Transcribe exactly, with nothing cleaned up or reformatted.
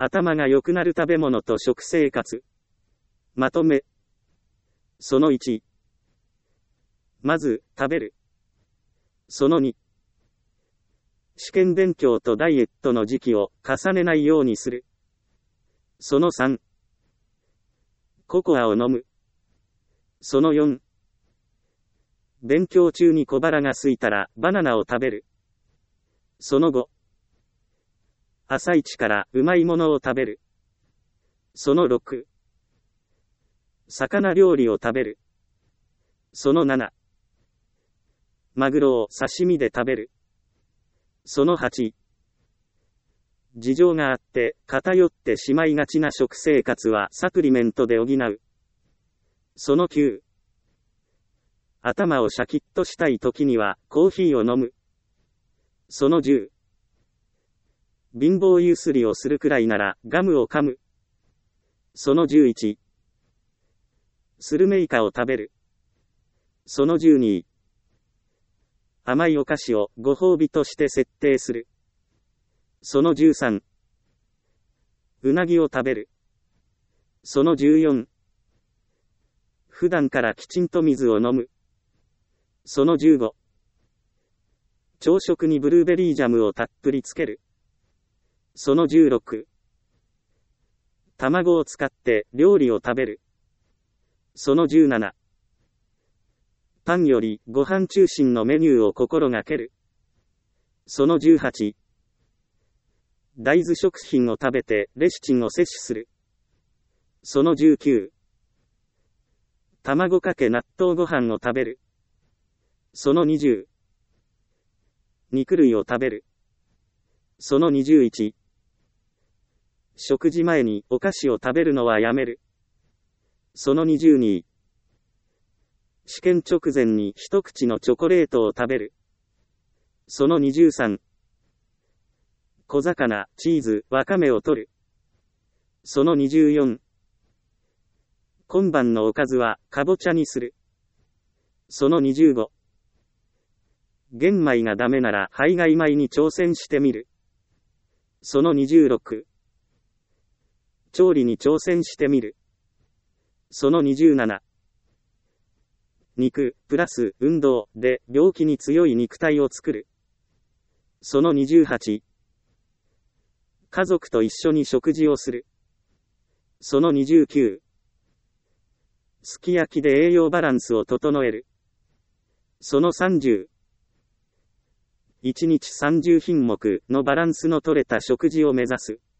頭が良くなる食べ物と食生活。まとめ。そのいち。まず、食べる。そのに。試験勉強とダイエットの時期を重ねないようにする。そのさん。ココアを飲む。そのよん。勉強中に小腹が空いたらバナナを食べる。そのご。朝一からうまいものを食べる。そのろく。魚料理を食べる。そのなな。マグロを刺身で食べる。そのはち。事情があって偏ってしまいがちな食生活はサプリメントで補う。そのきゅう。頭をシャキッとしたい時にはコーヒーを飲む。そのじゅう。貧乏ゆすりをするくらいならガムを噛む。そのじゅういち。スルメイカを食べる。そのじゅうに。甘いお菓子をご褒美として設定する。そのじゅうさん。うなぎを食べる。そのじゅうよん。普段からきちんと水を飲む。そのじゅうご。朝食にブルーベリージャムをたっぷりつける。そのじゅうろく。卵を使って料理を食べる。そのじゅうなな。パンよりご飯中心のメニューを心がける。そのじゅうはち。大豆食品を食べてレシチンを摂取する。そのじゅうきゅう。卵かけ納豆ご飯を食べる。そのにじゅう。肉類を食べる。そのにじゅういち。食事前にお菓子を食べるのはやめる。そのにじゅうに。試験直前に一口のチョコレートを食べる。そのにじゅうさん。小魚、チーズ、わかめを摂る。そのにじゅうよん。今晩のおかずはかぼちゃにする。そのにじゅうご。玄米がダメなら胚芽米に挑戦してみる。そのにじゅうろく。調理に挑戦してみる。そのにじゅうなな。肉、プラス、運動、で、病気に強い肉体を作る。そのにじゅうはち。家族と一緒に食事をする。そのにじゅうきゅう。すき焼きで栄養バランスを整える。そのさんじゅう。いちにちさんじゅうひんもくのバランスの取れた食事を目指す。